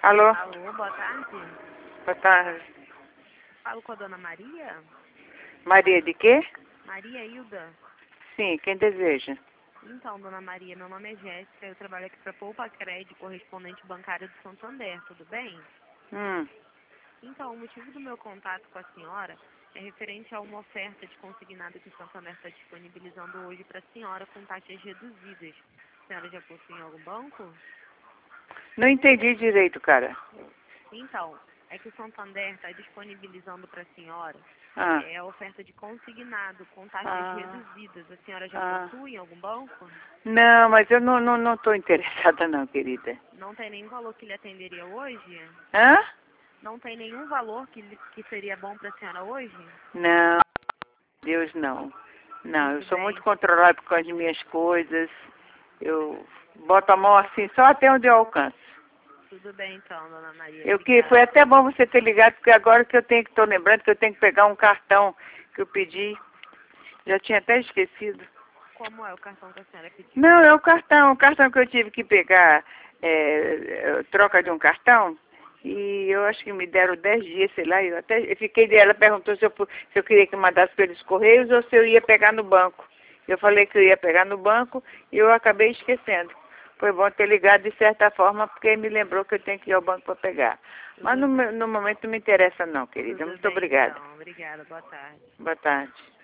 Alô? Alô, boa tarde. Boa tarde. Falo com a dona Maria? Maria de quê? Maria Hilda. Sim, quem deseja? Então, dona Maria, meu nome é Jéssica, eu trabalho aqui para Poupa Crédito, correspondente bancário de Santander, tudo bem? Hum. Então, o motivo do meu contato com a senhora é referente a uma oferta de consignado que o Santander está disponibilizando hoje para a senhora com taxas reduzidas. A senhora já possui em algum banco? Não entendi direito, cara. Então, é que o Santander está disponibilizando para a senhora Ah. a oferta de consignado com taxas Ah. reduzidas. A senhora já Ah. possui em algum banco? Não, mas eu não tô interessada não, querida. Não tem nenhum valor que lhe atenderia hoje? Hã? Não tem nenhum valor que seria bom para a senhora hoje? Não, Deus não. Não, eu Tudo sou bem. muito controlada por causa de minhas coisas. Eu boto a mão assim só até onde eu alcanço. Tudo bem então, dona Maria. Foi Obrigada. até bom você ter ligado, porque agora que tô lembrando que eu tenho que pegar um cartão que eu pedi. Já tinha até esquecido. Como é o cartão que a senhora pediu? Não, é o cartão que eu tive que pegar, troca de um cartão, e eu acho que me deram 10 dias, sei lá, eu fiquei dela, perguntou se eu queria que mandasse pelos correios ou se eu ia pegar no banco. Eu falei que eu ia pegar no banco e eu acabei esquecendo. Foi bom ter ligado de certa forma, porque me lembrou que eu tenho que ir ao banco para pegar. Mas no momento não me interessa não, querida. Tudo Muito bem obrigada. então. Obrigada. Boa tarde. Boa tarde.